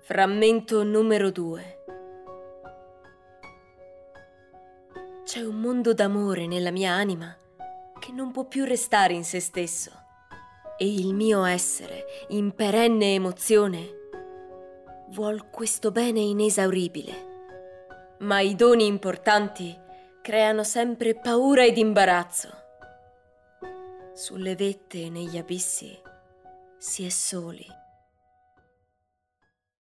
Frammento numero 2. C'è un mondo d'amore nella mia anima che non può più restare in se stesso e il mio essere, in perenne emozione, vuol questo bene inesauribile. Ma i doni importanti creano sempre paura ed imbarazzo. Sulle vette e negli abissi si è soli.